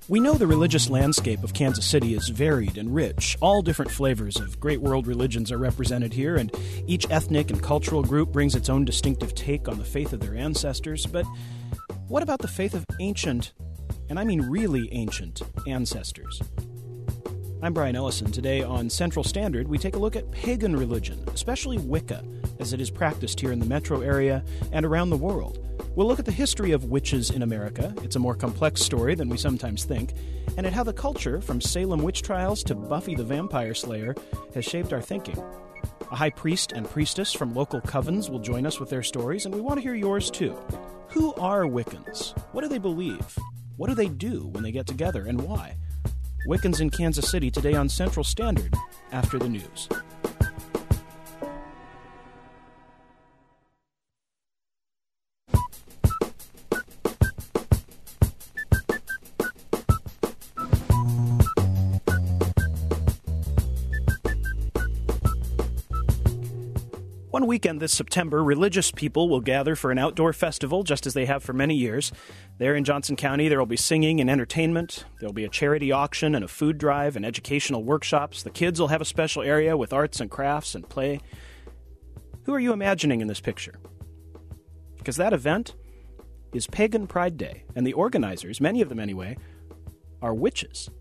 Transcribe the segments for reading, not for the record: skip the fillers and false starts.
We know the religious landscape of Kansas City is varied and rich. All different flavors of great world religions are represented here, and each ethnic and cultural group brings its own distinctive take on the faith of their ancestors. But what about the faith of ancient, and I mean really ancient, ancestors? I'm Brian Ellison. Today on Central Standard, we take a look at pagan religion, especially Wicca, as it is practiced here in the metro area and around the world. We'll look at the history of witches in America. It's a more complex story than we sometimes think, and at how the culture, from Salem witch trials to Buffy the Vampire Slayer, has shaped our thinking. A high priest and priestess from local covens will join us with their stories, and we want to hear yours too. Who are Wiccans? What do they believe? What do they do when they get together, and why? Wiccans in Kansas City today on Central Standard, after the news. One weekend this September, religious people will gather for an outdoor festival, just as they have for many years. There in Johnson County, there will be singing and entertainment. There will be a charity auction and a food drive and educational workshops. The kids will have a special area with arts and crafts and play. Who are you imagining in this picture? Because that event is Pagan Pride Day, and the organizers, many of them anyway, are witches.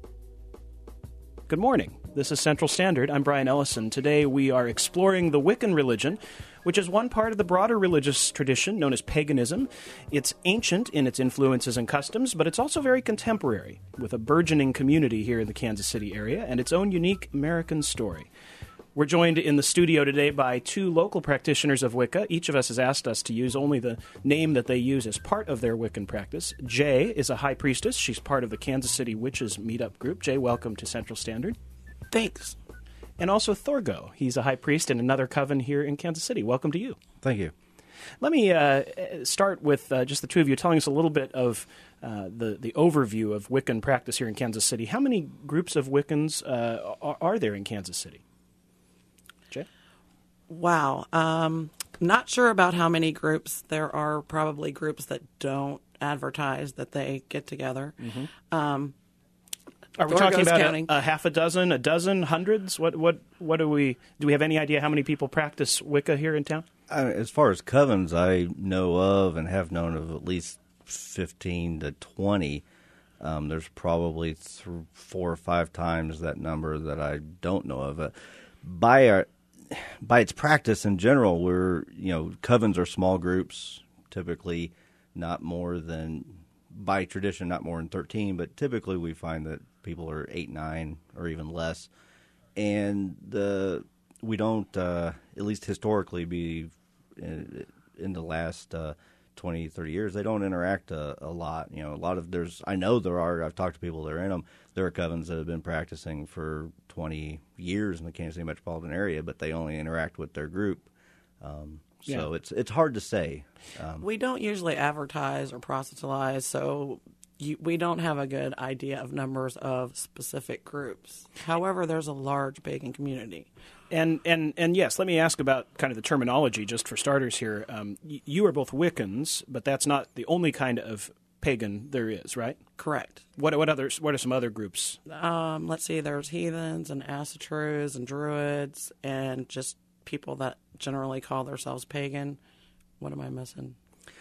Good morning. This is Central Standard. I'm Brian Ellison. Today we are exploring the Wiccan religion, which is one part of the broader religious tradition known as paganism. It's ancient in its influences and customs, but it's also very contemporary, with a burgeoning community here in the Kansas City area and its own unique American story. We're joined in the studio today by two local practitioners of Wicca. Each of us has asked us to use only the name that they use as part of their Wiccan practice. Jay is a high priestess. She's part of the Kansas City Witches Meetup Group. Jay, welcome to Central Standard. Thanks. And also Thorgo. He's a high priest in another coven here in Kansas City. Welcome to you. Thank you. Let me start with just the two of you telling us a little bit of the overview of Wiccan practice here in Kansas City. How many groups of Wiccans are there in Kansas City? Jay? Wow. Not sure about how many groups. There are probably groups that don't advertise that they get together. Mm-hmm. Are we talking about a half a dozen, hundreds? What do we have any idea how many people practice Wicca here in town? As far as covens, I know of and have known of at least 15 to 20. There's probably 4 or 5 times that number that I don't know of. By its practice in general, covens are small groups, typically not more than, by tradition, not more than 13, but typically we find that people are 8, 9, or even less. And we don't, at least historically, in the last 20, 30 years, they don't interact a lot. A lot of I've talked to people that are in them. There are covens that have been practicing for 20 years in the Kansas City metropolitan area, but they only interact with their group. So it's hard to say. We don't usually advertise or proselytize, so we don't have a good idea of numbers of specific groups. However, there's a large pagan community. And yes, let me ask about kind of the terminology just for starters here. You are both Wiccans, but that's not the only kind of pagan there is, right? Correct. What are some other groups? Let's see. There's heathens and asatrues and druids and just people that generally call themselves pagan. What am I missing?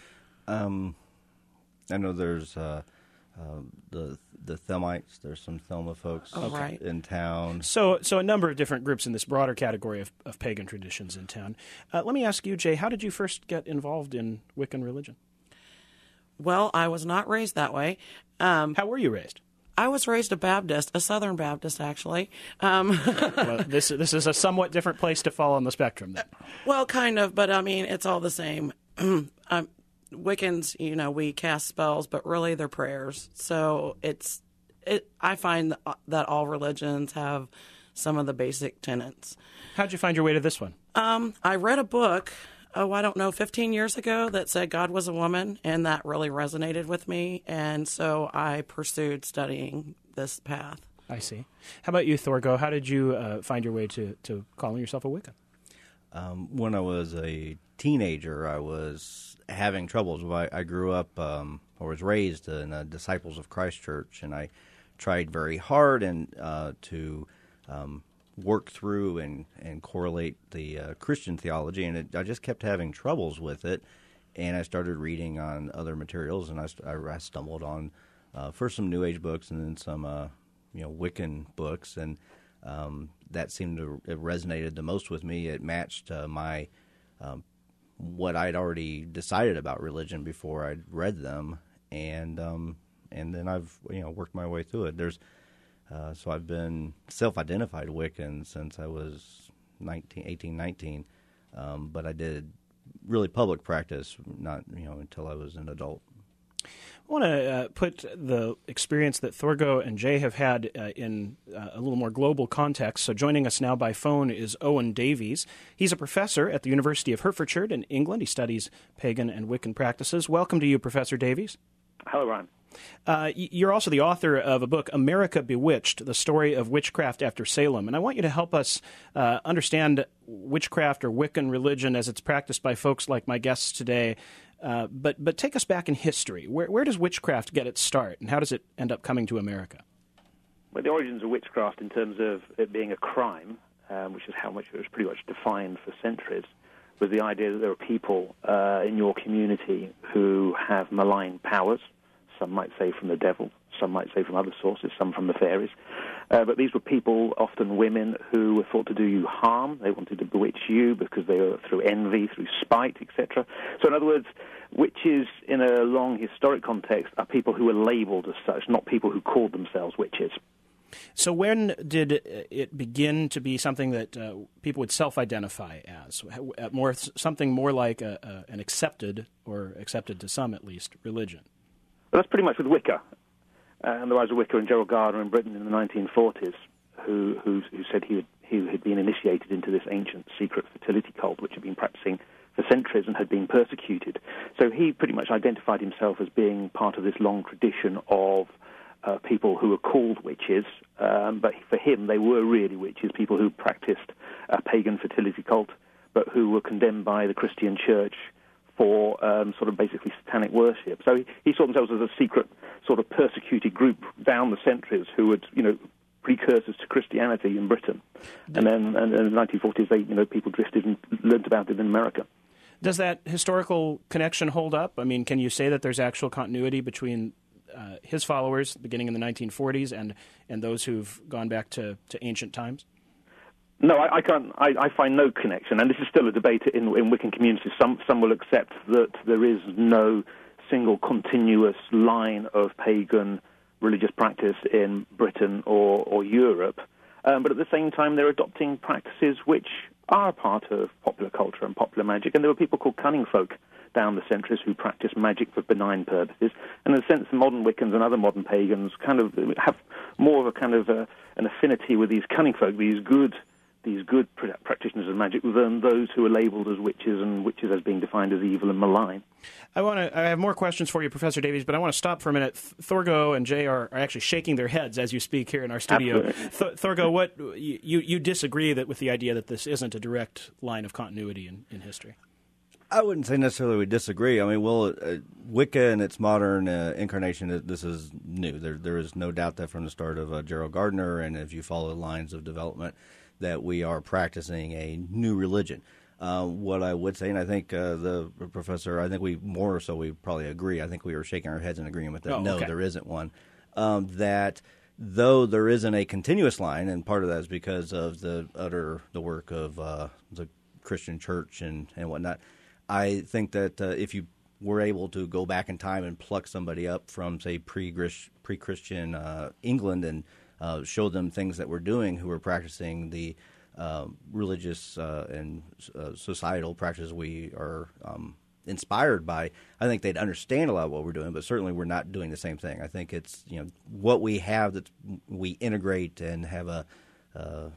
I know there's the Thelmites. There's some Thelma folks in town. So a number of different groups in this broader category of pagan traditions in town. Let me ask you, Jay, how did you first get involved in Wiccan religion? Well, I was not raised that way. How were you raised? I was raised a Baptist, a Southern Baptist, actually. Well, this is a somewhat different place to fall on the spectrum, then. Well, kind of, but I mean, it's all the same. Wiccans, we cast spells, but really they're prayers. So I find that all religions have some of the basic tenets. How'd you find your way to this one? I read a book, 15 years ago that said God was a woman, and that really resonated with me. And so I pursued studying this path. I see. How about you, Thorgo? How did you find your way to calling yourself a Wiccan? When I was a teenager, I was having troubles. I grew up, or was raised in a Disciples of Christ church, and I tried very hard and to work through and correlate the Christian theology, and I just kept having troubles with it. And I started reading on other materials, and I stumbled on first some New Age books, and then some Wiccan books, and that seemed to have resonated the most with me. It matched my what I'd already decided about religion before I'd read them, and then I've worked my way through it. So I've been self-identified Wiccan since I was 18, 19, but I did really public practice not until I was an adult. I want to put the experience that Thorgo and Jay have had in a little more global context. So joining us now by phone is Owen Davies. He's a professor at the University of Hertfordshire in England. He studies pagan and Wiccan practices. Welcome to you, Professor Davies. Hello, Ryan. You're also the author of a book, America Bewitched, the story of witchcraft after Salem. And I want you to help us understand witchcraft or Wiccan religion as it's practiced by folks like my guests today. But take us back in history. Where does witchcraft get its start, and how does it end up coming to America? Well, the origins of witchcraft in terms of it being a crime, which is how much it was pretty much defined for centuries, was the idea that there are people in your community who have malign powers. Some might say from the devil, some might say from other sources, some from the fairies. But these were people, often women, who were thought to do you harm. They wanted to bewitch you because they were through envy, through spite, etc. So in other words, witches in a long historic context are people who were labeled as such, not people who called themselves witches. So when did it begin to be something that people would self-identify as? Something more like an accepted, or accepted to some at least, religion? Well, that's pretty much with Wicca. And the rise of Wicca and Gerald Gardner in Britain in the 1940s, who said he had been initiated into this ancient secret fertility cult, which had been practicing for centuries and had been persecuted. So he pretty much identified himself as being part of this long tradition of people who were called witches, but for him they were really witches, people who practiced a pagan fertility cult, but who were condemned by the Christian Church for sort of basically satanic worship. So he saw themselves as a secret sort of persecuted group down the centuries who had, precursors to Christianity in Britain. And then in the 1940s, people drifted and learned about it in America. Does that historical connection hold up? I mean, can you say that there's actual continuity between his followers beginning in the 1940s and those who've gone back to ancient times? No, I can't. I find no connection, and this is still a debate in Wiccan communities. Some will accept that there is no single continuous line of pagan religious practice in Britain or Europe, but at the same time they're adopting practices which are part of popular culture and popular magic. And there were people called cunning folk down the centuries who practiced magic for benign purposes. And in a sense, modern Wiccans and other modern pagans kind of have more of a kind of an affinity with these cunning folk, these good practitioners of magic, than those who are labeled as witches, and witches as being defined as evil and malign. I have more questions for you, Professor Davies, but I want to stop for a minute. Thorgo and Jay are actually shaking their heads as you speak here in our studio. Thorgo, what you disagree with the idea that this isn't a direct line of continuity in history? I wouldn't say necessarily we disagree. I mean, Wicca in its modern incarnation, this is new. There is no doubt that from the start of Gerald Gardner, and if you follow the lines of development, that we are practicing a new religion. What I would say, and I think the professor, I think we probably agree. I think we were shaking our heads in agreement that there isn't one. That though there isn't a continuous line, and part of that is because of the work of the Christian Church and whatnot. I think that if you were able to go back in time and pluck somebody up from, say, pre-Christian England and show them things that we're doing, who are practicing the religious and societal practices we are inspired by, I think they'd understand a lot of what we're doing, but certainly we're not doing the same thing. I think it's what we have that we integrate and have a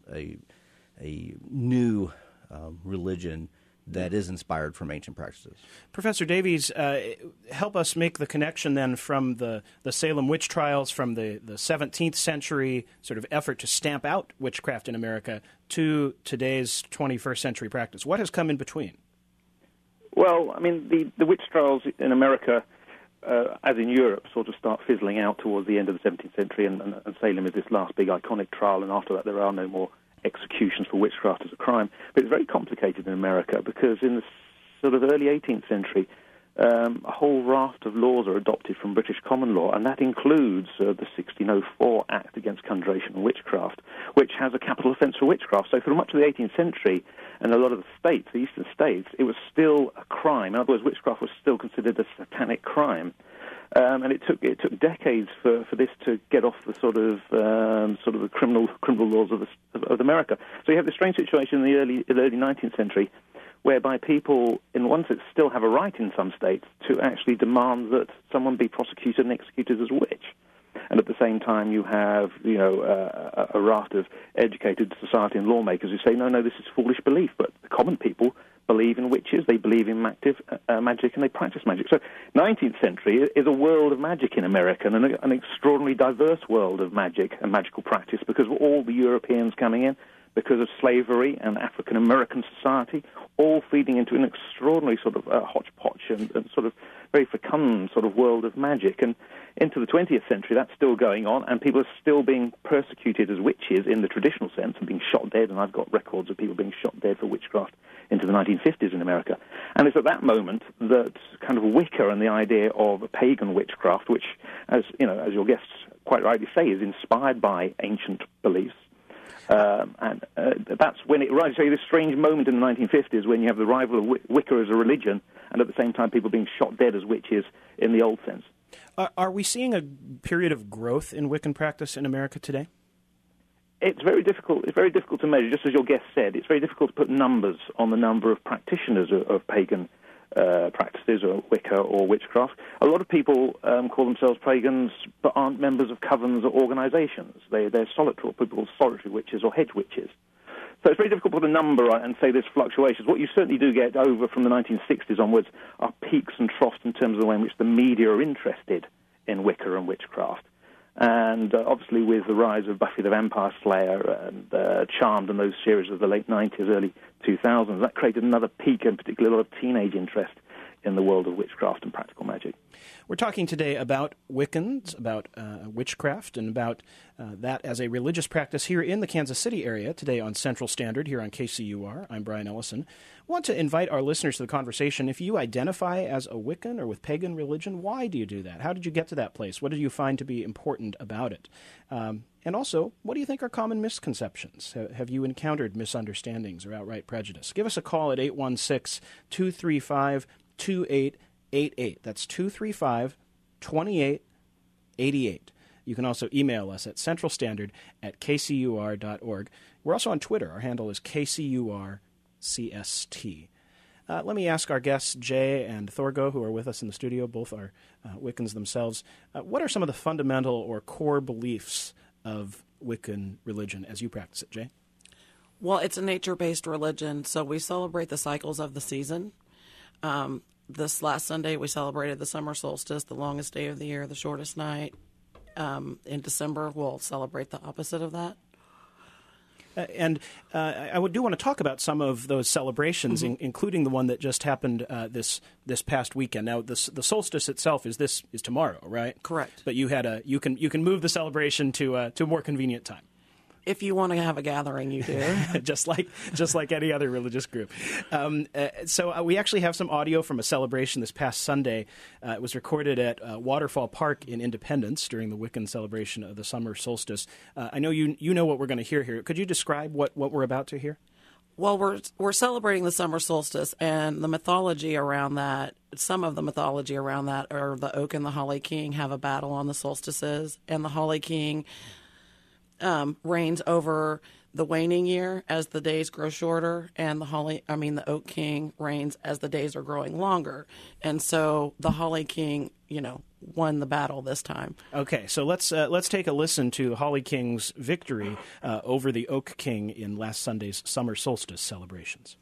new religion that is inspired from ancient practices. Professor Davies, help us make the connection then from the Salem witch trials, from the 17th century sort of effort to stamp out witchcraft in America, to today's 21st century practice. What has come in between? Well, I mean, the witch trials in America as in Europe, sort of start fizzling out towards the end of the 17th century, and Salem is this last big iconic trial, and after that there are no more executions for witchcraft as a crime. But it's very complicated in America because in the sort of early 18th century, a whole raft of laws are adopted from British common law, and that includes the 1604 Act Against Conjuration and Witchcraft, which has a capital offence for witchcraft. So for much of the 18th century, and a lot of the states, the eastern states, it was still a crime. In other words, witchcraft was still considered a satanic crime. And it took decades for this to get off the sort of the criminal laws of America. So you have this strange situation in the early 19th century, whereby people, in one sense, still have a right in some states to actually demand that someone be prosecuted and executed as a witch. And at the same time, you have, a raft of educated society and lawmakers who say, no, this is foolish belief. But the common people believe in witches, they believe in magic, and they practice magic. So 19th century is a world of magic in America, and an extraordinarily diverse world of magic and magical practice because of all the Europeans coming in, because of slavery and African-American society, all feeding into an extraordinary sort of hodgepodge and sort of very fecund sort of world of magic. And into the 20th century, that's still going on, and people are still being persecuted as witches in the traditional sense and being shot dead, and I've got records of people being shot dead for witchcraft into the 1950s in America. And it's at that moment that kind of Wicca and the idea of pagan witchcraft, which, as your guests quite rightly say, is inspired by ancient beliefs, and that's when it rises. So this strange moment in the 1950s when you have the rival of Wicca as a religion, and at the same time people being shot dead as witches in the old sense. Are we seeing a period of growth in Wiccan practice in America today? It's very difficult. It's very difficult to measure. Just as your guest said, it's very difficult to put numbers on the number of practitioners of pagan practices, or Wicca or witchcraft. A lot of people call themselves pagans but aren't members of covens or organizations. They're solitary, people called solitary witches or hedge witches. So it's very difficult to put a number and say there's fluctuations. What you certainly do get over from the 1960s onwards are peaks and troughs in terms of the way in which the media are interested in Wicca and witchcraft. And obviously with the rise of Buffy the Vampire Slayer and Charmed and those series of the late 90s, early 2000s, that created another peak, and particularly a lot of teenage interest in the world of witchcraft and practical magic. We're talking today about Wiccans, about witchcraft, and about that as a religious practice here in the Kansas City area, today on Central Standard here on KCUR. I'm Brian Ellison. I want to invite our listeners to the conversation. If you identify as a Wiccan or with pagan religion, why do you do that? How did you get to that place? What did you find to be important about it? And also, what do you think are common misconceptions? Have you misunderstandings or outright prejudice? Give us a call at 816-235-2888. That's 235-2888. You can also email us at centralstandard@kcur.org. We're also on Twitter. Our handle is KCURCST. Let me ask our guests, Jay and Thorgo, who are with us in the studio. Both are Wiccans themselves. What are some of the fundamental or core beliefs of Wiccan religion as you practice it, Jay? Well, it's a nature-based religion, so we celebrate the cycles of the season. This last Sunday, we celebrated the summer solstice, the longest day of the year, the shortest night. In December, we'll celebrate the opposite of that. I do want to talk about some of those celebrations, including the one that just happened this past weekend. Now, the solstice itself is tomorrow, right? Correct. But you can move the celebration to a more convenient time. If you want to have a gathering, you do. just like any other religious group. So we actually have some audio from a celebration this past Sunday. It was recorded at Waterfall Park in Independence during the Wiccan celebration of the summer solstice. I know you know what we're going to hear here. Could you describe what we're about to hear? Well, we're celebrating the summer solstice, and the mythology around that, some of the mythology around that are the Oak and the Holly King have a battle on the solstices, and the Holly King reigns over the waning year as the days grow shorter, and the Oak King reigns as the days are growing longer. And so the Holly King, won the battle this time. Okay, so let's take a listen to the Holly King's victory over the Oak King in last Sunday's summer solstice celebrations.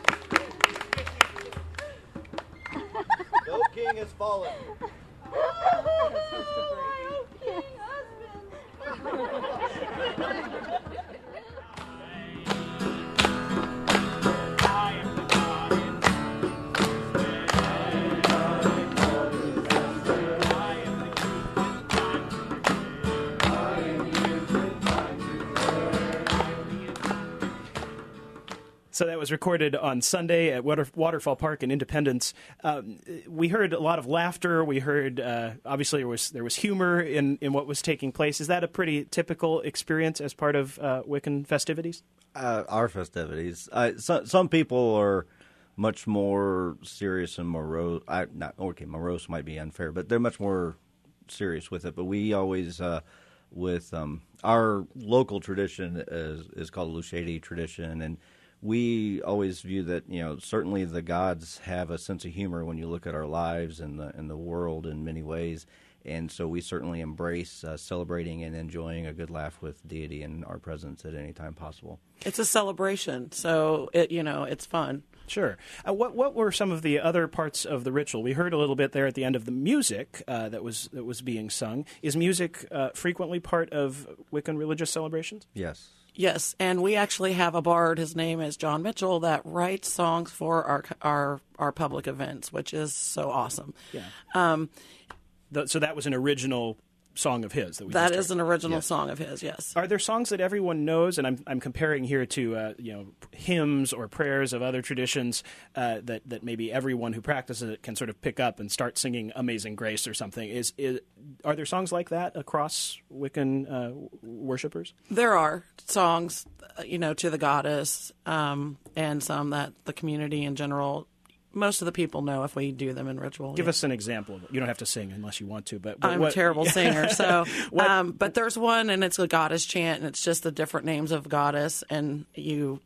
Fallen. So that was recorded on Sunday at Waterfall Park in Independence. We heard a lot of laughter. We heard, obviously, there was humor in what was taking place. Is that a pretty typical experience as part of Wiccan festivities? Our festivities. Some people are much more serious and morose. Morose might be unfair, but they're much more serious with it. But we always, with our local tradition is called the Luchedi tradition, and we always view that, certainly the gods have a sense of humor when you look at our lives and the world in many ways. And so we certainly embrace celebrating and enjoying a good laugh with deity in our presence at any time possible. It's a celebration, so it's fun. Sure. What were some of the other parts of the ritual? We heard a little bit there at the end of the music that was being sung. Is music frequently part of Wiccan religious celebrations? Yes. Yes, and we actually have a bard. His name is John Mitchell, that writes songs for our public events, which is so awesome. Yeah. So that was an original song of his. That is an original song of his. Yes. Are there songs that everyone knows? And I'm comparing here to hymns or prayers of other traditions that maybe everyone who practices it can sort of pick up and start singing "Amazing Grace" or something. Are there songs like that across Wiccan worshipers? There are songs, to the goddess, and some that the community in general. Most of the people know if we do them in ritual. Give us an example. You don't have to sing unless you want to. But I'm a terrible singer. So, but there's one, and it's a goddess chant, and it's just the different names of goddess, and you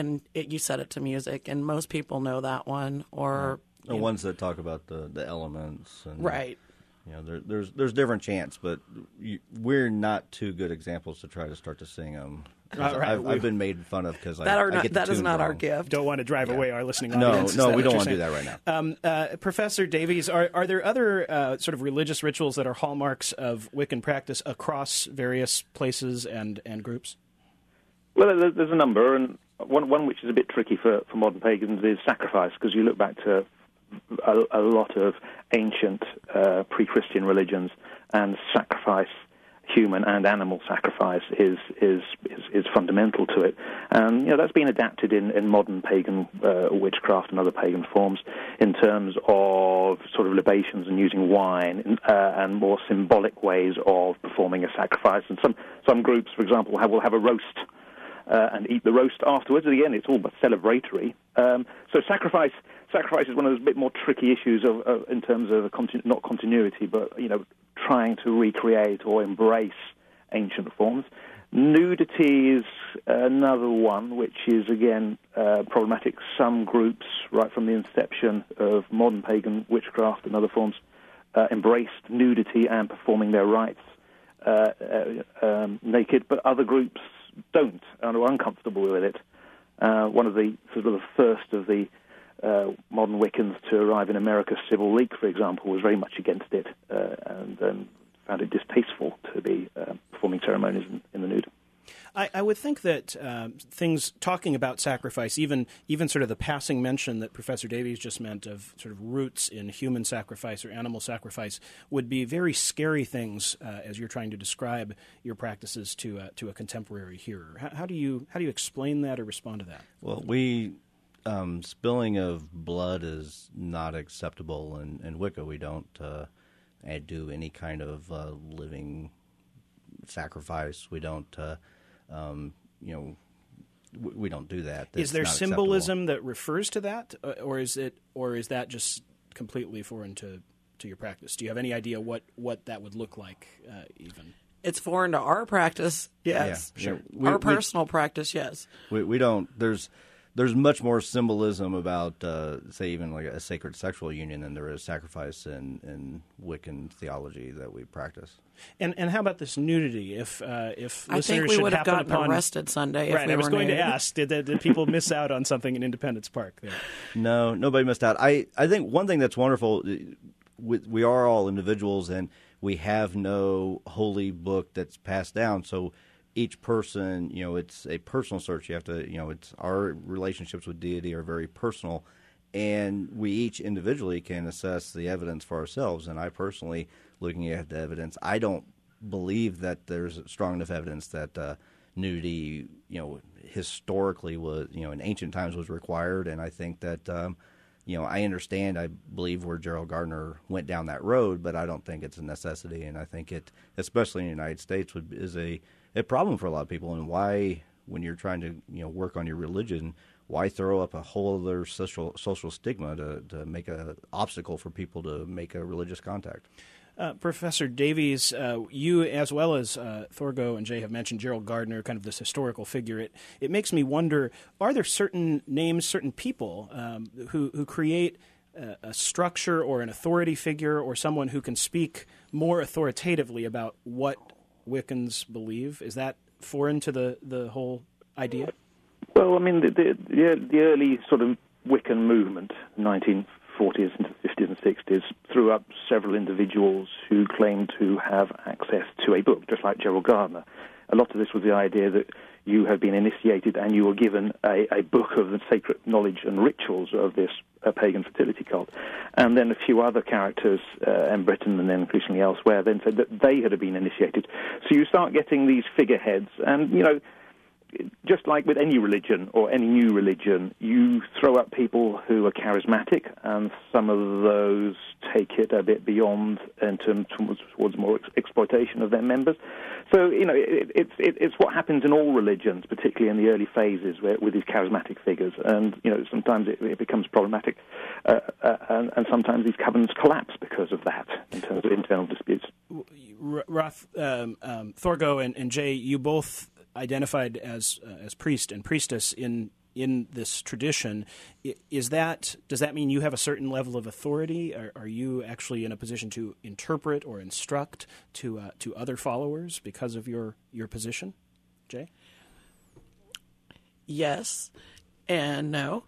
set it to music, and most people know that one. Or the ones that talk about the elements, and, right? There's different chants, but we're not too good examples to try to start to sing them. Right. I've been made fun of because that is not our gift. Don't want to drive away our listening audience. No, we don't want to do that right now. Professor Davies, are there other sort of religious rituals that are hallmarks of Wiccan practice across various places and groups? Well, there's a number, and one which is a bit tricky for modern pagans is sacrifice, because you look back to a lot of ancient pre-Christian religions, and sacrifice, human and animal sacrifice, is fundamental to it. And that's been adapted in modern pagan witchcraft and other pagan forms in terms of sort of libations and using wine and more symbolic ways of performing a sacrifice. And some groups, for example, will have a roast and eat the roast afterwards. Again, it's all but celebratory. So sacrifice is one of those bit more tricky issues in terms of not continuity, but trying to recreate or embrace ancient forms. Nudity is another one, which is again problematic. Some groups, right from the inception of modern pagan witchcraft and other forms, embraced nudity and performing their rites naked, but other groups don't and are uncomfortable with it. One of the first of the modern Wiccans to arrive in America, Sybil Leek, for example, was very much against it and found it distasteful to be performing ceremonies in the nude. I would think that things talking about sacrifice, even sort of the passing mention that Professor Davies just meant of sort of roots in human sacrifice or animal sacrifice, would be very scary things as you're trying to describe your practices to a contemporary hearer. How do you explain that or respond to that? Well, spilling of blood is not acceptable in Wicca. We don't do any kind of living sacrifice. We don't. We don't do that. That's is there not symbolism acceptable. that refers to that, or is that just completely foreign to your practice? Do you have any idea what that would look like, even? It's foreign to our practice, yes. Yeah, sure. Our personal practice, yes. We don't. There's much more symbolism about, say, even like a sacred sexual union than there is sacrifice in Wiccan theology that we practice. And how about this nudity? If I listeners think we should would have happen gotten upon, arrested Sunday. Right, if we I was were going nude. to ask, did people miss out on something in Independence Park there? No, nobody missed out. I think one thing that's wonderful, we are all individuals, and we have no holy book that's passed down. So each person, it's a personal search. You have to, it's our relationships with deity are very personal, and we each individually can assess the evidence for ourselves. And I personally, looking at the evidence, I don't believe that there's strong enough evidence that nudity, historically was, in ancient times was required. And I think that, I understand, I believe where Gerald Gardner went down that road, but I don't think it's a necessity. And I think it, especially in the United States, is a problem for a lot of people. And why, when you're trying to, work on your religion, why throw up a whole other social stigma to make an obstacle for people to make a religious contact? Professor Davies, you as well as Thorgo and Jay have mentioned Gerald Gardner, kind of this historical figure. It makes me wonder, are there certain names, certain people who create a structure or an authority figure or someone who can speak more authoritatively about what Wiccans believe? Is that foreign to the whole idea? Well, I mean, the early sort of Wiccan movement, 1940s into the 50s and 60s, threw up several individuals who claimed to have access to a book, just like Gerald Gardner. A lot of this was the idea that you had been initiated and you were given a book of the sacred knowledge and rituals of this pagan fertility cult. And then a few other characters in Britain and then increasingly elsewhere then said that they had been initiated. So you start getting these figureheads, and, just like with any religion or any new religion, you throw up people who are charismatic, and some of those take it a bit beyond in terms towards more exploitation of their members. So, it's what happens in all religions, particularly in the early phases with these charismatic figures. And, sometimes it becomes problematic, and sometimes these covenants collapse because of that in terms of internal disputes. Thorgo and Jay, you both identified as priest and priestess in this tradition. Does that mean you have a certain level of authority? Are you actually in a position to interpret or instruct to other followers because of your position? Jay? Yes and no.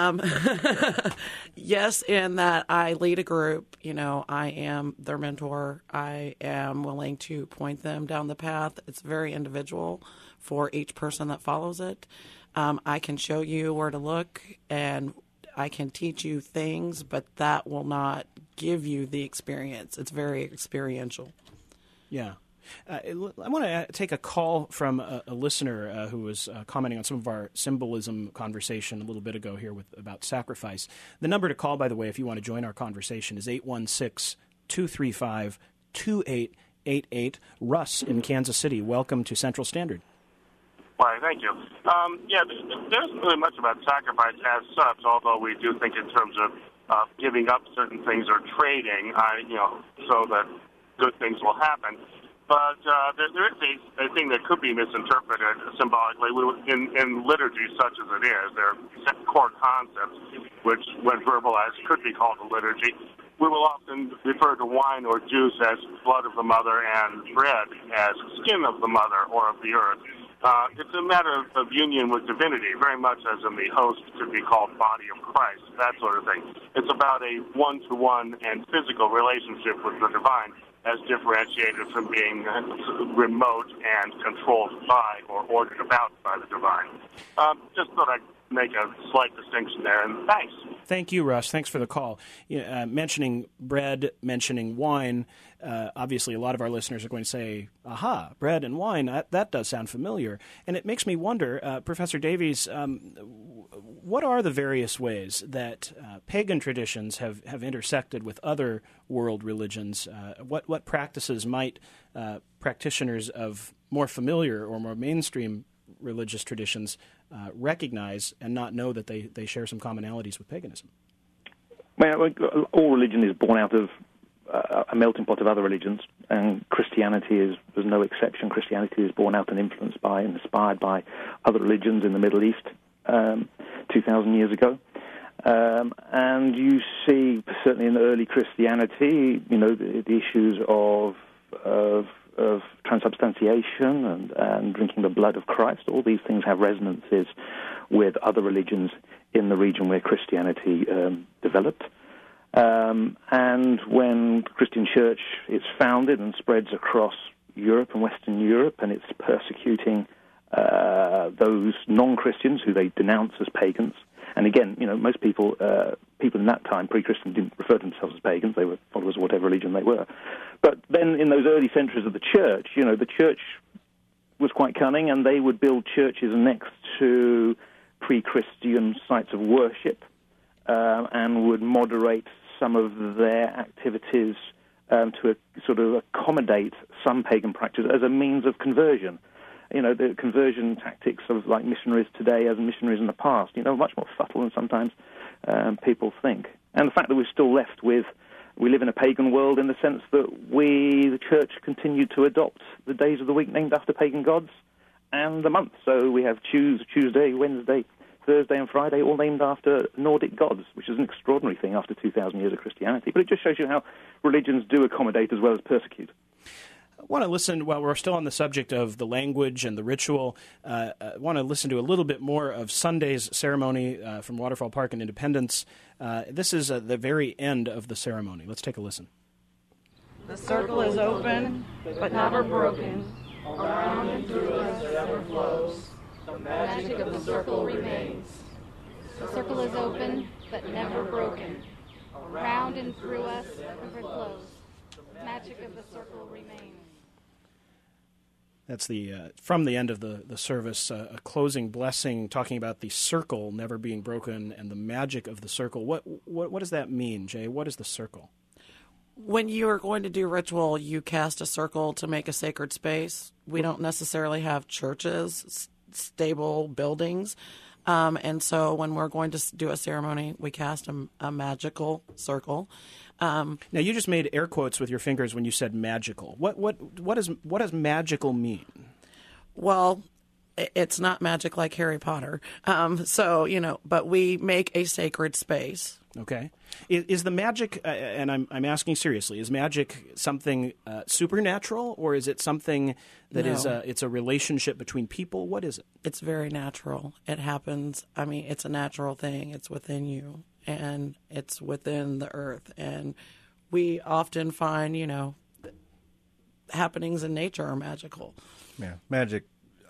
Yes, in that I lead a group. I am their mentor. I am willing to point them down the path. It's very individual for each person that follows it. I can show you where to look, and I can teach you things, but that will not give you the experience. It's very experiential. Yeah. I want to take a call from a listener who was commenting on some of our symbolism conversation a little bit ago here about sacrifice. The number to call, by the way, if you want to join our conversation is 816-235-2888. Russ in Kansas City, welcome to Central Standard. Why, thank you. There isn't really much about sacrifice as such, although we do think in terms of giving up certain things or trading, so that good things will happen. But there is a thing that could be misinterpreted symbolically. In liturgy such as it is, there are core concepts which, when verbalized, could be called a liturgy. We will often refer to wine or juice as blood of the mother and bread as skin of the mother or of the earth. It's a matter of union with divinity, very much as in the host could be called body of Christ, that sort of thing. It's about a one-to-one and physical relationship with the divine, as differentiated from being remote and controlled by or ordered about by the divine. Just thought I'd make a slight distinction there, and thanks. Thank you, Russ. Thanks for the call. Mentioning bread, mentioning wine, obviously a lot of our listeners are going to say, aha, bread and wine, that does sound familiar. And it makes me wonder, Professor Davies, what are the various ways that pagan traditions have intersected with other world religions? What practices might practitioners of more familiar or more mainstream religious traditions recognize and not know that they share some commonalities with paganism? Well, all religion is born out of a melting pot of other religions, and Christianity is no exception. Christianity is born out and influenced by and inspired by other religions in the Middle East 2,000 years ago. And you see, certainly in the early Christianity, the issues of transubstantiation and drinking the blood of Christ. All these things have resonances with other religions in the region where Christianity developed. And when the Christian Church is founded and spreads across Europe and Western Europe, and it's persecuting those non-Christians who they denounce as pagans. And again, most people in that time, pre-Christian, didn't refer to themselves as pagans. They were followers of whatever religion they were. But then in those early centuries of the church, the church was quite cunning, and they would build churches next to pre-Christian sites of worship and would moderate some of their activities to sort of accommodate some pagan practice as a means of conversion. The conversion tactics of like missionaries today as missionaries in the past, much more subtle than sometimes people think. And the fact that we're still left with, we live in a pagan world in the sense that the church continued to adopt the days of the week named after pagan gods and the month. So we have Tuesday, Wednesday, Thursday and Friday, all named after Nordic gods, which is an extraordinary thing after 2,000 years of Christianity. But it just shows you how religions do accommodate as well as persecute. I want to listen, while we're still on the subject of the language and the ritual, I want to listen to a little bit more of Sunday's ceremony from Waterfall Park in Independence. This is the very end of the ceremony. Let's take a listen. The circle is open, but never broken. Around and through us ever flows. The magic of the circle remains. The circle is open, but never broken. Around and through us ever flows. The magic of the circle remains. That's from the end of the service, a closing blessing talking about the circle never being broken and the magic of the circle. What does that mean, Jay? What is the circle? When you are going to do ritual, you cast a circle to make a sacred space. We don't necessarily have churches, stable buildings. And so when we're going to do a ceremony, we cast a magical circle. Now, you just made air quotes with your fingers when you said magical. What does magical mean? Well, it's not magic like Harry Potter. But we make a sacred space. Okay. Is the magic, and I'm asking seriously, is magic something supernatural, or is it something that is it's a relationship between people? What is it? It's very natural. It happens. I mean, it's a natural thing. It's within you, and it's within the earth. And we often find, happenings in nature are magical. Yeah, magic.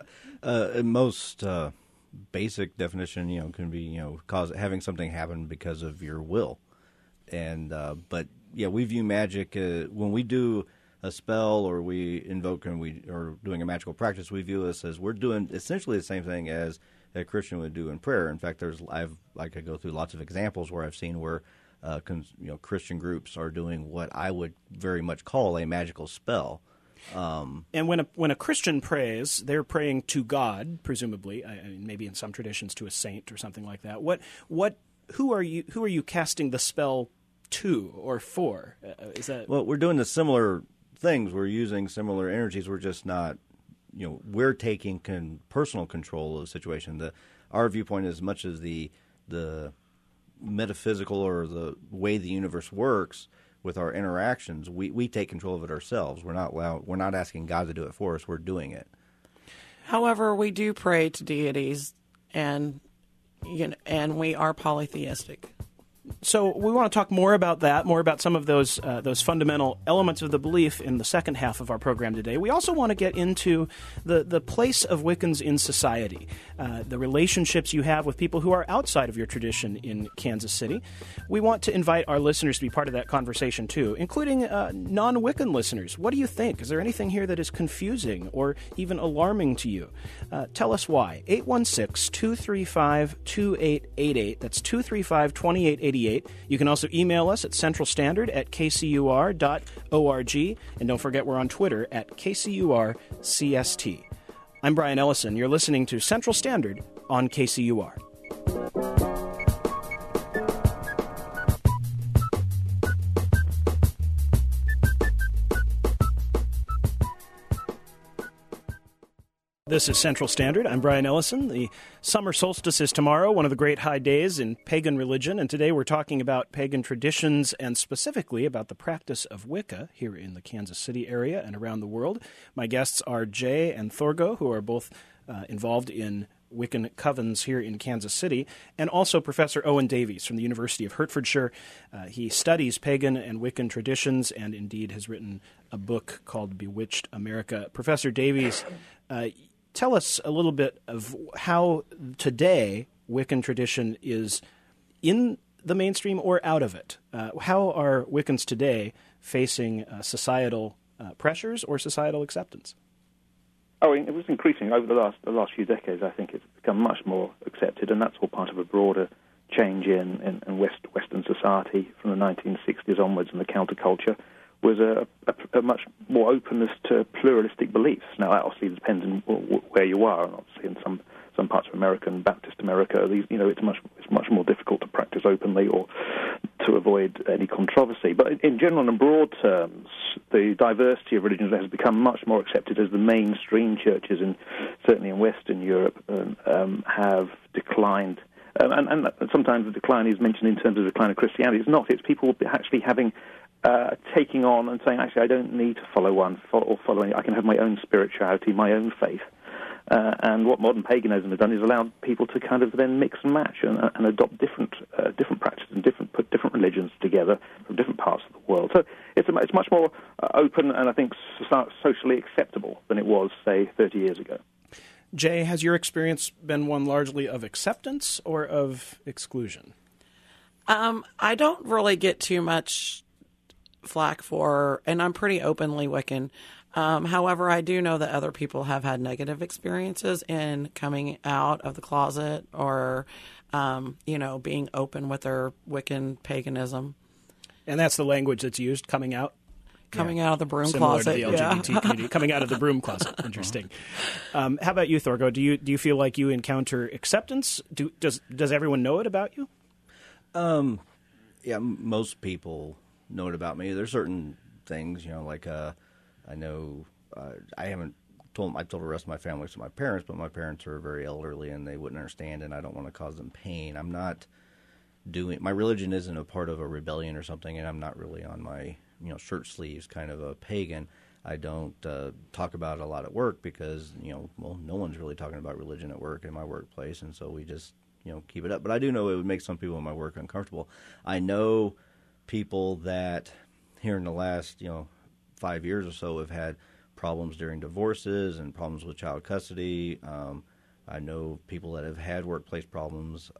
Most basic definition, can be, having something happen because of your will. And but we view magic when we do a spell or we invoke and we are doing a magical practice. We view this as we're doing essentially the same thing as a Christian would do in prayer. In fact, I could go through lots of examples where I've seen where Christian groups are doing what I would very much call a magical spell. And when a Christian prays, they're praying to God, presumably. I mean, maybe in some traditions to a saint or something like that. Who are you casting the spell to or for? Is that? Well, we're doing the similar things. We're using similar energies. We're just not, we're taking personal control of the situation. Our viewpoint, as much as the metaphysical or the way the universe works with our interactions, we take control of it ourselves. We're not asking God to do it for us. We're doing it. However, we do pray to deities, and we are polytheistic. So we want to talk more about that, more about some of those fundamental elements of the belief in the second half of our program today. We also want to get into the place of Wiccans in society, the relationships you have with people who are outside of your tradition in Kansas City. We want to invite our listeners to be part of that conversation too, including non-Wiccan listeners. What do you think? Is there anything here that is confusing or even alarming to you? Tell us why. 816-235-2888. That's 235-2888. You can also email us at centralstandard@kcur.org. And don't forget, we're on Twitter at KCURCST. I'm Brian Ellison. You're listening to Central Standard on KCUR. This is Central Standard. I'm Brian Ellison. The summer solstice is tomorrow, one of the great high days in pagan religion, and today we're talking about pagan traditions and specifically about the practice of Wicca here in the Kansas City area and around the world. My guests are Jay and Thorgo, who are both involved in Wiccan covens here in Kansas City, and also Professor Owen Davies from the University of Hertfordshire. He studies pagan and Wiccan traditions and indeed has written a book called Bewitched America. Professor Davies, tell us a little bit of how today Wiccan tradition is in the mainstream or out of it. How are Wiccans today facing societal pressures or societal acceptance? Oh, it was increasing over the last few decades. I think it's become much more accepted, and that's all part of a broader change in Western society from the 1960s onwards, and the counterculture was a much more openness to pluralistic beliefs. Now, that obviously depends on where you are, and obviously in some parts of America and Baptist America, it's much more difficult to practice openly or to avoid any controversy. But in general and broad terms, the diversity of religions has become much more accepted as the mainstream churches, certainly in Western Europe, have declined. And sometimes the decline is mentioned in terms of the decline of Christianity. It's not. It's people actually having taking on and saying, actually, I don't need to follow one or follow any. I can have my own spirituality, my own faith. And what modern paganism has done is allowed people to kind of then mix and match and adopt different practices and put different religions together from different parts of the world. So it's much more open and I think socially acceptable than it was, say, 30 years ago. Jay, has your experience been one largely of acceptance or of exclusion? I don't really get too much flack for, and I'm pretty openly Wiccan. However, I do know that other people have had negative experiences in coming out of the closet or, being open with their Wiccan paganism. And that's the language that's used, coming out? Coming out of the broom Similar closet. To the LGBT community, coming out of the broom closet. Interesting. How about you, Thorgo? Do you feel like you encounter acceptance? Does everyone know it about you? Yeah, most people know it about me. There's certain things, like I know I told the rest of my family, to my parents, but my parents are very elderly and they wouldn't understand, and I don't want to cause them pain. I'm not my religion isn't a part of a rebellion or something, and I'm not really on my shirt sleeves kind of a pagan. I don't talk about it a lot at work because no one's really talking about religion at work in my workplace, and so we just keep it up. But I do know it would make some people in my work uncomfortable. I know people that here in the last 5 years or so have had problems during divorces and problems with child custody. I know people that have had workplace problems,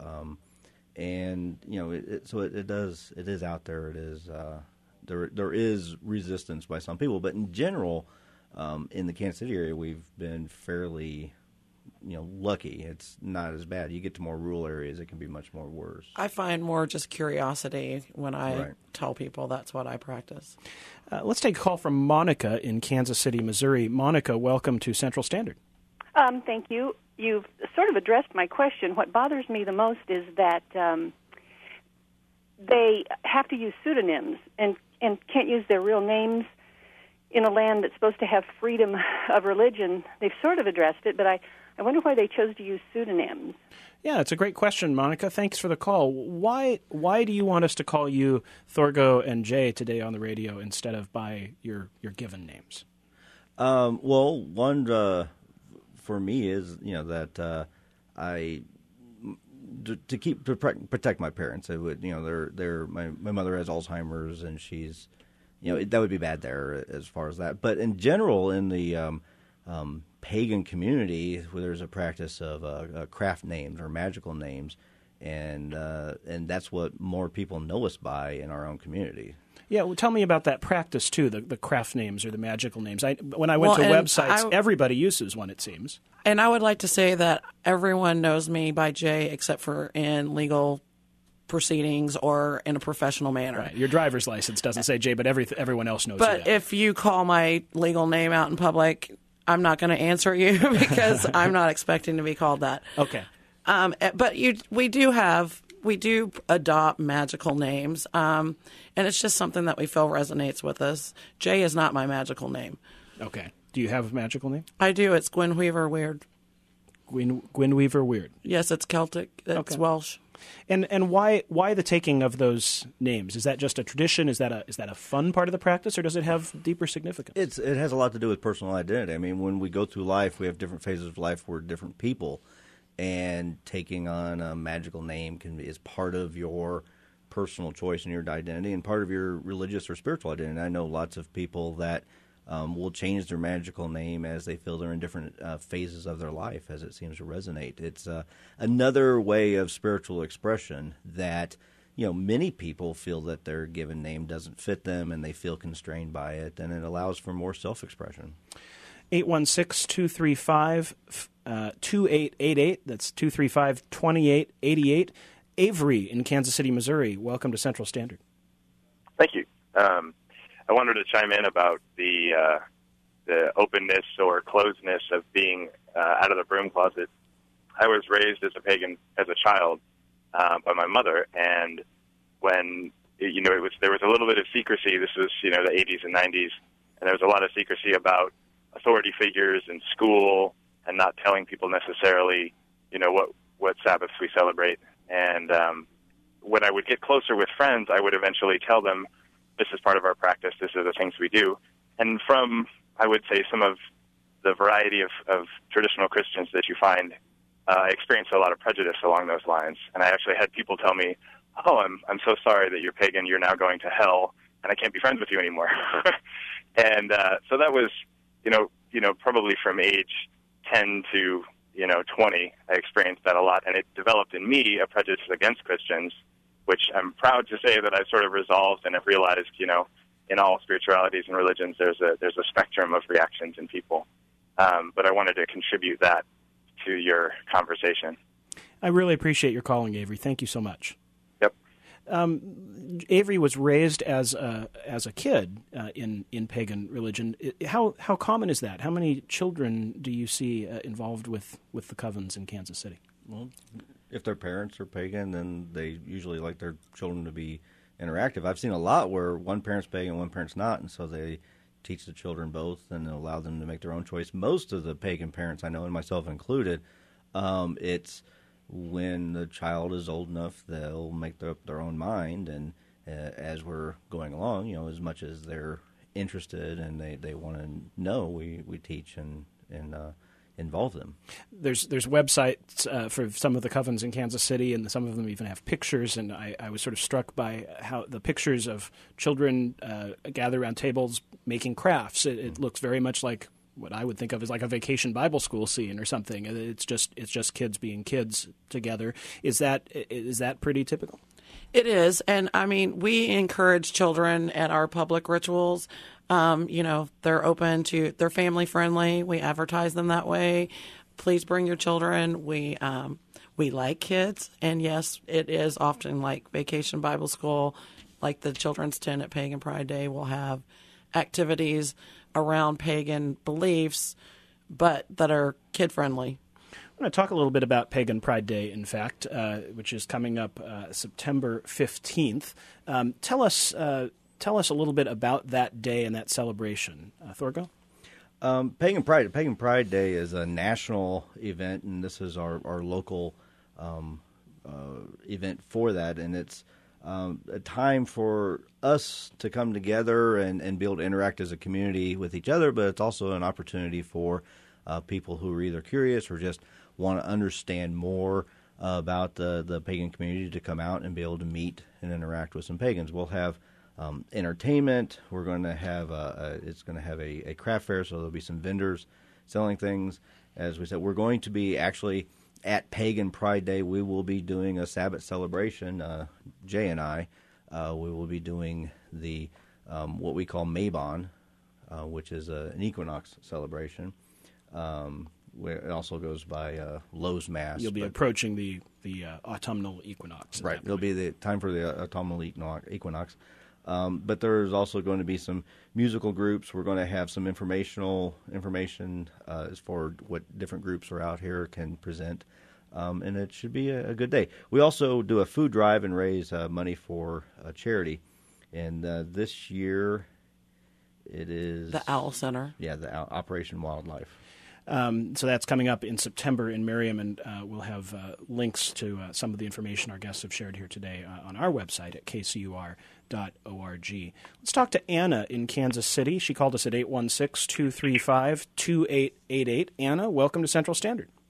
and it is out there. It is there is resistance by some people, but in general, in the Kansas City area, we've been fairly lucky. It's not as bad. You get to more rural areas, it can be much more worse. I find more just curiosity when I tell people that's what I practice. Let's take a call from Monica in Kansas City, Missouri. Monica, welcome to Central Standard. Thank you. You've sort of addressed my question. What bothers me the most is that they have to use pseudonyms and can't use their real names in a land that's supposed to have freedom of religion. They've sort of addressed it, but I wonder why they chose to use pseudonyms. Yeah, it's a great question, Monica. Thanks for the call. Why do you want us to call you Thorgo and Jay today on the radio instead of by your given names? Well, one for me is that I to protect my parents. It would my mother has Alzheimer's and she's that would be bad there as far as that. But in general, in the pagan community, where there's a practice of craft names or magical names, and that's what more people know us by in our own community. Yeah, well, tell me about that practice too, the craft names or the magical names. When I went to websites, everybody uses one, it seems. And I would like to say that everyone knows me by Jay except for in legal proceedings or in a professional manner. Right. Your driver's license doesn't say Jay, but everyone else knows you. But if you call my legal name out in public, I'm not going to answer you because I'm not expecting to be called that. Okay. But we do adopt magical names, and it's just something that we feel resonates with us. Jay is not my magical name. Okay. Do you have a magical name? I do. It's Gwyn Weaver Weird. Gwyn Weaver Weird. Yes, it's Celtic. It's Welsh. And why the taking of those names? Is that just a tradition? Is that a fun part of the practice, or does it have deeper significance? It has a lot to do with personal identity. I mean, when we go through life, we have different phases of life. We're different people, and taking on a magical name is part of your personal choice and your identity and part of your religious or spiritual identity. I know lots of people that will change their magical name as they feel they're in different phases of their life as it seems to resonate. It's another way of spiritual expression that many people feel that their given name doesn't fit them and they feel constrained by it, and it allows for more self-expression. 816-235-2888. That's 235-2888. Avery in Kansas City, Missouri. Welcome to Central Standard. Thank you. I wanted to chime in about the openness or closedness of being out of the broom closet. I was raised as a pagan as a child by my mother, and when there was a little bit of secrecy. This was the 80s and 90s, and there was a lot of secrecy about authority figures in school and not telling people necessarily what Sabbaths we celebrate. And when I would get closer with friends, I would eventually tell them, this is part of our practice, this are the things we do. And from, I would say, some of the variety of traditional Christians that you find, I experienced a lot of prejudice along those lines. And I actually had people tell me, I'm so sorry that you're pagan, you're now going to hell, and I can't be friends with you anymore. And so that was, probably from age 10 to 20, I experienced that a lot, and it developed in me a prejudice against Christians, which I'm proud to say that I've sort of resolved and have realized, in all spiritualities and religions, there's a spectrum of reactions in people. But I wanted to contribute that to your conversation. I really appreciate your calling, Avery. Thank you so much. Yep. Avery was raised as a kid in pagan religion. How common is that? How many children do you see involved with the covens in Kansas City? Well, if their parents are pagan, then they usually like their children to be interactive. I've seen a lot where one parent's pagan, one parent's not, and so they teach the children both and allow them to make their own choice. Most of the pagan parents I know, and myself included, it's when the child is old enough, they'll make up their own mind, and as we're going along, as much as they're interested and they want to know, we teach and involve them. There's websites for some of the covens in Kansas City, and some of them even have pictures, and I was sort of struck by how the pictures of children gather around tables making crafts. It looks very much like what I would think of as like a vacation Bible school scene or something. It's just kids being kids together. Is that pretty typical? It is, and I mean, we encourage children at our public rituals. They're open to, they're family friendly. We advertise them that way. Please bring your children. We like kids, and yes, it is often like vacation Bible school, like the children's tent at Pagan Pride Day will have activities around pagan beliefs, but that are kid friendly. I'm going to talk a little bit about Pagan Pride Day, in fact, which is coming up September 15th. Tell us a little bit about that day and that celebration. Thorgo? Pagan Pride Day is a national event, and this is our local event for that. And it's a time for us to come together and be able to interact as a community with each other, but it's also an opportunity for people who are either curious or just want to understand more about the pagan community to come out and be able to meet and interact with some pagans. We'll have entertainment. We're going to have it's going to have a craft fair, so there'll be some vendors selling things. As we said, we're going to be actually at Pagan Pride Day. We will be doing a Sabbath celebration. Jay and I, we will be doing the what we call Mabon, which is an equinox celebration. It also goes by Lowe's Mass. You'll be approaching the autumnal equinox. Right. It'll be the time for the autumnal equinox. But there's also going to be some musical groups. We're going to have some information as for what different groups are out here can present. And it should be a good day. We also do a food drive and raise money for a charity. And this year it is the Owl Center. Yeah, the Operation Wildlife. So that's coming up in September in Merriam, and we'll have links to some of the information our guests have shared here today on our website at kcur.org. Let's talk to Anna in Kansas City. She called us at 816-235-2888. Anna, welcome to Central Standard.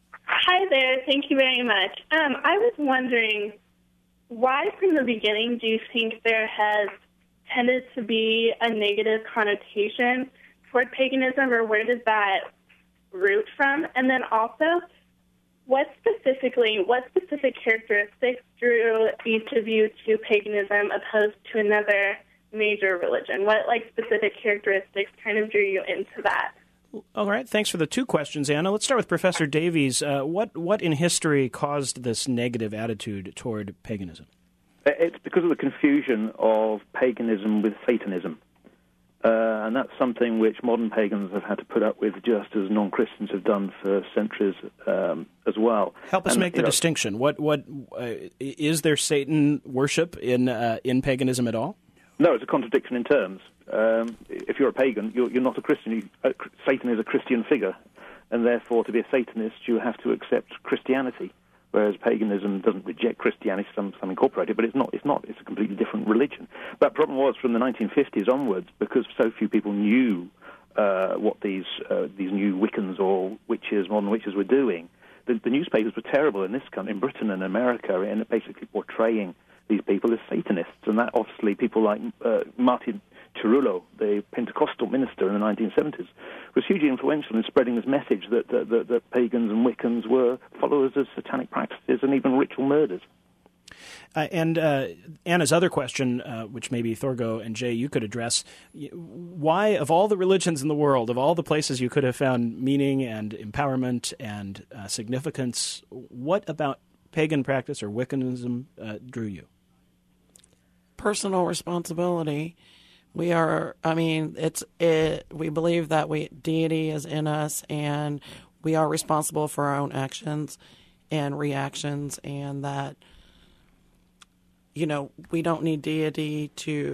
Hi there. Thank you very much. I was wondering, why from the beginning do you think there has tended to be a negative connotation toward paganism, or where does that root from? And then also, what specific characteristics drew each of you to paganism opposed to another major religion? What specific characteristics kind of drew you into that? All right. Thanks for the two questions, Anna. Let's start with Professor Davies. What in history caused this negative attitude toward paganism? It's because of the confusion of paganism with Satanism. And that's something which modern pagans have had to put up with, just as non-Christians have done for centuries as well. Help us make the distinction. What is there Satan worship in paganism at all? No, it's a contradiction in terms. If you're a pagan, you're not a Christian. Satan is a Christian figure, and therefore, to be a Satanist, you have to accept Christianity. Whereas paganism doesn't reject Christianity, some incorporate it, but it's not. It's a completely different religion. But the problem was from the 1950s onwards, because so few people knew what these new Wiccans or modern witches were doing. The newspapers were terrible in this country, in Britain and America, in basically portraying these people as Satanists, and that obviously people like Martin Cerullo, the Pentecostal minister in the 1970s, was hugely influential in spreading this message that pagans and Wiccans were followers of satanic practices and even ritual murders. And Anna's other question, which maybe Thorgo and Jay, you could address, why, of all the religions in the world, of all the places you could have found meaning and empowerment and significance, what about pagan practice or Wiccanism drew you? Personal responsibility. We believe that deity is in us, and we are responsible for our own actions and reactions, and that, we don't need deity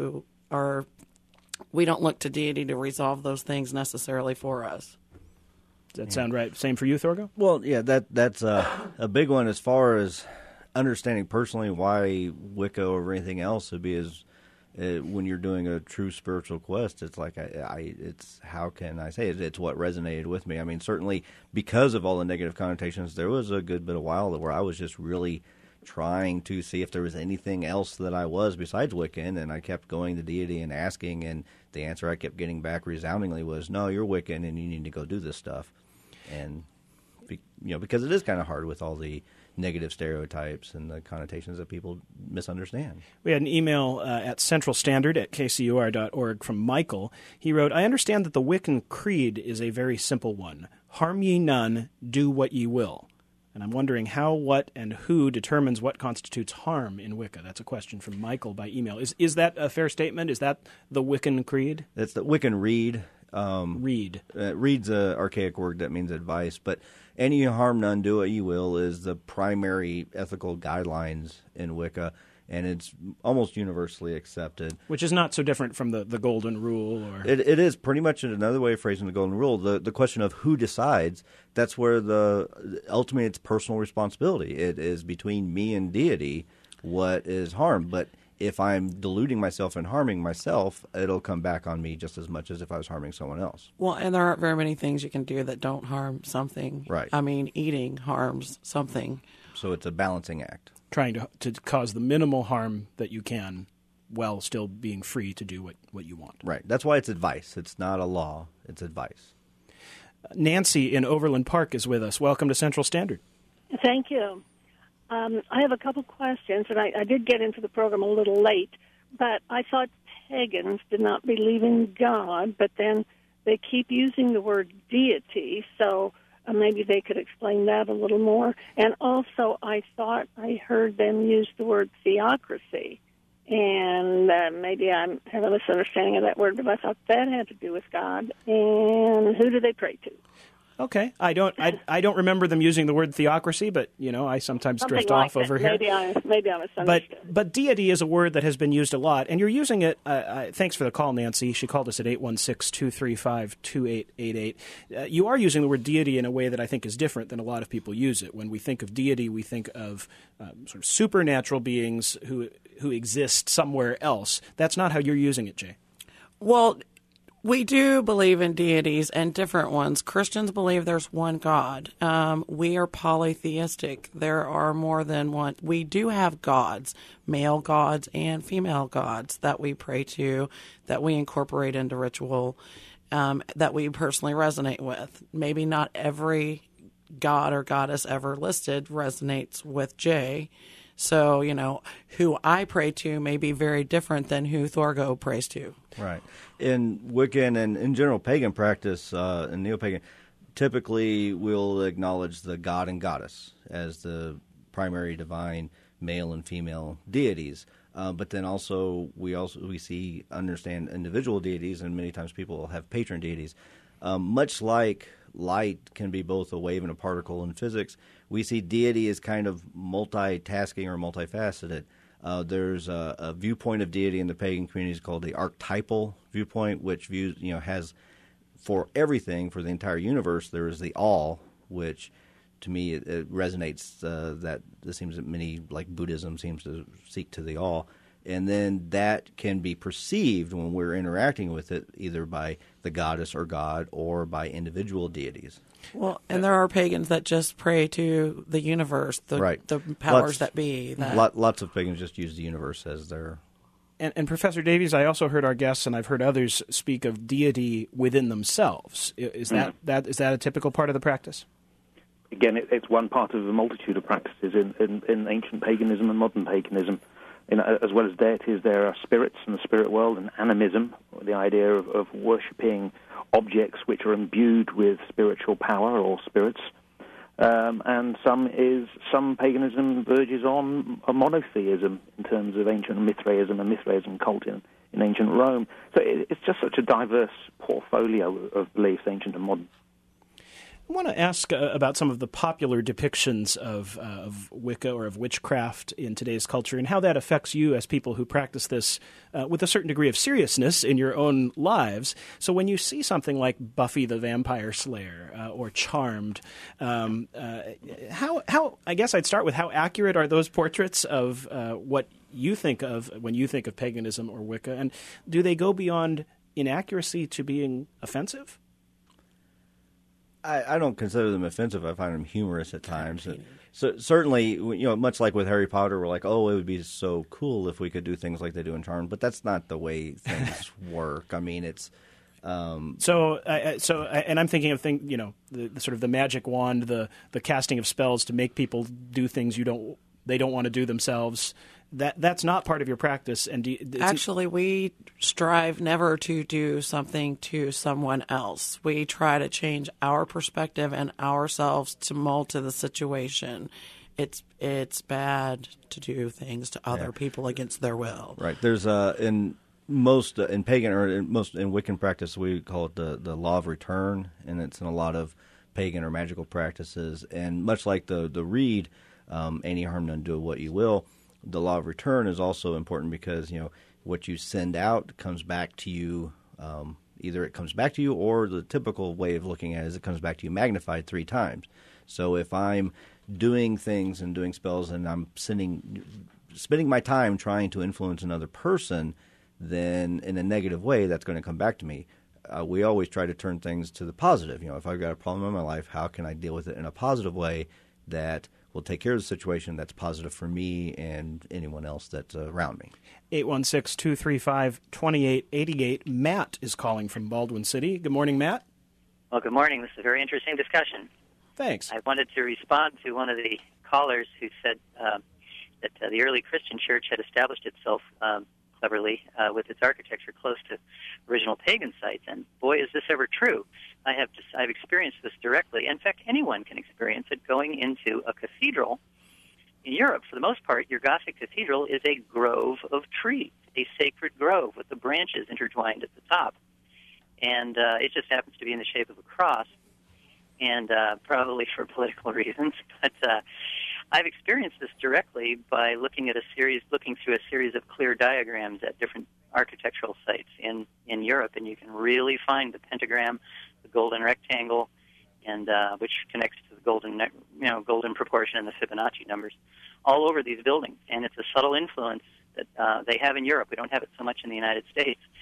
we don't look to deity to resolve those things necessarily for us. Does that sound right? Same for you, Thorgo? Well, yeah, that's a big one as far as understanding personally why Wicca or anything else would be when you're doing a true spiritual quest. It's like it's how can I say it? It's what resonated with me. I mean, certainly because of all the negative connotations, there was a good bit of while where I was just really trying to see if there was anything else that I was besides Wiccan, and I kept going to deity and asking, and the answer I kept getting back resoundingly was, "No, you're Wiccan, and you need to go do this stuff." And because it is kind of hard with all the negative stereotypes and the connotations that people misunderstand. We had an email at centralstandard@kcur.org from Michael. He wrote, I understand that the Wiccan creed is a very simple one. Harm ye none, do what ye will. And I'm wondering how, what, and who determines what constitutes harm in Wicca. That's a question from Michael by email. Is that a fair statement? Is that the Wiccan creed? That's the Wiccan reed. Reed. Reed's an archaic word that means advice, but any harm none, do what you will is the primary ethical guidelines in Wicca, and it's almost universally accepted. Which is not so different from the Golden Rule. It is pretty much another way of phrasing the Golden Rule. The question of who decides, that's where ultimately it's personal responsibility. It is between me and deity what is harm, but if I'm deluding myself and harming myself, it'll come back on me just as much as if I was harming someone else. Well, and there aren't very many things you can do that don't harm something. Right. I mean, eating harms something. So it's a balancing act. Trying to cause the minimal harm that you can while still being free to do what you want. Right. That's why it's advice. It's not a law. It's advice. Nancy in Overland Park is with us. Welcome to Central Standard. Thank you. I have a couple questions, and I did get into the program a little late, but I thought pagans did not believe in God, but then they keep using the word deity, so maybe they could explain that a little more. And also, I thought I heard them use the word theocracy, and maybe I have a misunderstanding of that word, but I thought that had to do with God. And who do they pray to? Okay, I don't remember them using the word theocracy, but I sometimes drift off over here. Maybe I misunderstood. But deity is a word that has been used a lot, and you're using it. Thanks for the call, Nancy. She called us at 816-235-2888. You are using the word deity in a way that I think is different than a lot of people use it. When we think of deity, we think of sort of supernatural beings who exist somewhere else. That's not how you're using it, Jay. Well, We do believe in deities and different ones. Christians believe there's one God. We are polytheistic. There are more than one. We do have gods, male gods and female gods that we pray to, that we incorporate into ritual, that we personally resonate with. Maybe not every god or goddess ever listed resonates with Jay. So, who I pray to may be very different than who Thorgo prays to. Right. In Wiccan and in general pagan practice, in neo-pagan, typically we'll acknowledge the god and goddess as the primary divine male and female deities. But then also we understand individual deities, and many times people will have patron deities. Much like light can be both a wave and a particle in physics, we see deity as kind of multitasking or multifaceted. There's a viewpoint of deity in the pagan communities called the archetypal viewpoint, which has for everything, for the entire universe, there is the all, which to me it resonates that it seems that many, like Buddhism, seems to seek to the all. And then that can be perceived when we're interacting with it, either by the goddess or god or by individual deities. Well, and there are pagans that just pray to the universe, the powers that be. Lots of pagans just use the universe as their... And Professor Davies, I also heard our guests, and I've heard others speak of deity within themselves. Is that a typical part of the practice? Again, it's one part of a multitude of practices in ancient paganism and modern paganism. As well as deities, there are spirits in the spirit world, and animism, the idea of worshipping objects which are imbued with spiritual power or spirits. And some paganism verges on a monotheism in terms of ancient Mithraism and Mithraism cult in ancient Rome. So it's just such a diverse portfolio of beliefs, ancient and modern. I want to ask about some of the popular depictions of Wicca or of witchcraft in today's culture and how that affects you as people who practice this with a certain degree of seriousness in your own lives. So when you see something like Buffy the Vampire Slayer or Charmed, how I guess I'd start with how accurate are those portraits of what you think of when you think of paganism or Wicca, and do they go beyond inaccuracy to being offensive? I don't consider them offensive. I find them humorous at times. So certainly, much like with Harry Potter, we're like, oh, it would be so cool if we could do things like they do in Charmed. But that's not the way things work. I mean, it's and I'm thinking of the sort of the magic wand, the casting of spells to make people do things they don't want to do themselves. That's not part of your practice. And actually, we strive never to do something to someone else. We try to change our perspective and ourselves to mold to the situation. It's bad to do things to other people against their will. Right. There's in pagan or in Wiccan practice, we call it the law of return, and it's in a lot of pagan or magical practices. And much like the reed, any harm done, do what you will. The law of return is also important because what you send out comes back to you. Either it comes back to you, or the typical way of looking at it is it comes back to you magnified 3 times. So if I'm doing things and doing spells and I'm spending my time trying to influence another person, then in a negative way, that's going to come back to me. We always try to turn things to the positive. If I've got a problem in my life, how can I deal with it in a positive way that will take care of the situation that's positive for me and anyone else that's around me. 816-235-2888. Matt is calling from Baldwin City. Good morning, Matt. Well, good morning. This is a very interesting discussion. Thanks. I wanted to respond to one of the callers who said that the early Christian church had established itself cleverly with its architecture close to original pagan sites. And boy, is this ever true. I've experienced this directly. In fact, anyone can experience it going into a cathedral. In Europe, for the most part, your Gothic cathedral is a grove of trees, a sacred grove with the branches intertwined at the top. And it just happens to be in the shape of a cross, and probably for political reasons. But I've experienced this directly by looking through a series of clear diagrams at different architectural sites in Europe, and you can really find the pentagram, the golden rectangle, and which connects to the golden proportion and the Fibonacci numbers, all over these buildings. And it's a subtle influence that they have in Europe. We don't have it so much in the United States,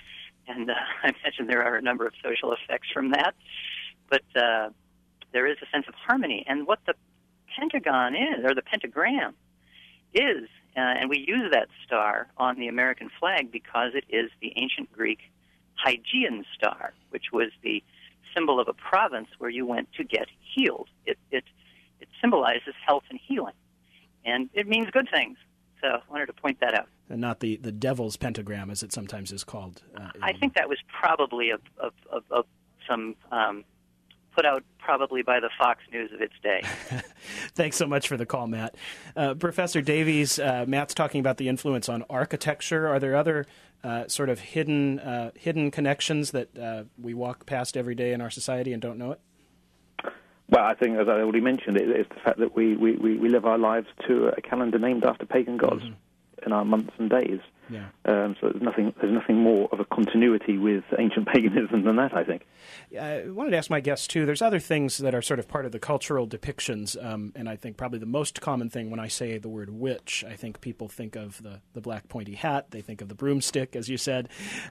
and I imagine there are a number of social effects from that. But there is a sense of harmony, and what the pentagon is, or the pentagram is, and we use that star on the American flag because it is the ancient Greek Hygean star, which was the symbol of a province where you went to get healed. It symbolizes health and healing, and it means good things. So I wanted to point that out. And not the devil's pentagram, as it sometimes is called. I think that was probably of some put out probably by the Fox News of its day. Thanks so much for the call, Matt. Professor Davies, Matt's talking about the influence on architecture. Are there other sort of hidden connections that we walk past every day in our society and don't know it? Well, I think, as I already mentioned, it's the fact that we live our lives to a calendar named after pagan gods in our months and days. Yeah. So there's nothing more of a continuity with ancient paganism than that, I think. I wanted to ask my guests, too, there's other things that are sort of part of the cultural depictions, and I think probably the most common thing when I say the word witch, I think people think of the black pointy hat, they think of the broomstick, as you said.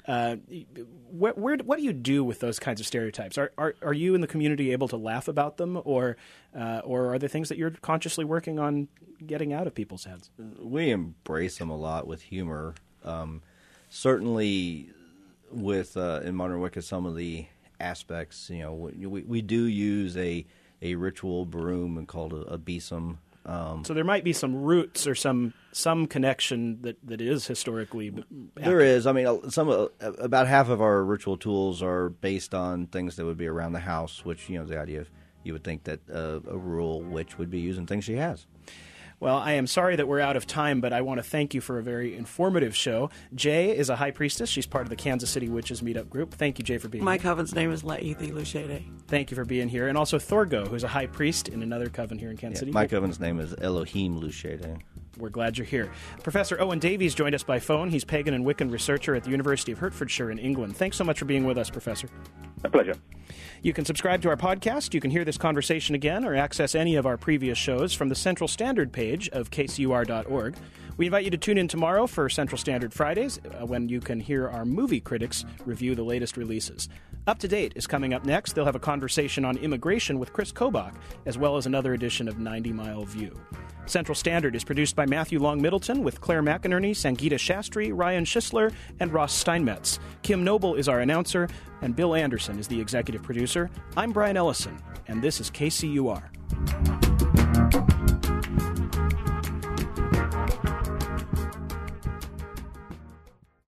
What do you do with those kinds of stereotypes? Are you in the community able to laugh about them, or are there things that you're consciously working on getting out of people's heads? We embrace them a lot with humor. Certainly, with in Modern Wicca, some of the aspects, we do use a ritual broom called a besom. So there might be some roots or some connection that is historically. There is. I mean, about half of our ritual tools are based on things that would be around the house, which the idea of you would think that a rural witch would be using things she has. Well, I am sorry that we're out of time, but I want to thank you for a very informative show. Jay is a high priestess. She's part of the Kansas City Witches Meetup Group. Thank you, Jay, for being here. My coven's name is Laithi Lushede. Thank you for being here. And also Thorgo, who's a high priest in another coven here in Kansas City. My coven's name is Elohim Lushede. We're glad you're here. Professor Owen Davies joined us by phone. He's pagan and Wiccan researcher at the University of Hertfordshire in England. Thanks so much for being with us, Professor. A pleasure. You can subscribe to our podcast. You can hear this conversation again or access any of our previous shows from the Central Standard page of kcur.org. We invite you to tune in tomorrow for Central Standard Fridays when you can hear our movie critics review the latest releases. Up to Date is coming up next. They'll have a conversation on immigration with Chris Kobach, as well as another edition of 90 Mile View. Central Standard is produced by Matthew Long Middleton with Claire McInerney, Sangeeta Shastri, Ryan Schisler, and Ross Steinmetz. Kim Noble is our announcer, and Bill Anderson is the executive producer. I'm Brian Ellison, and this is KCUR.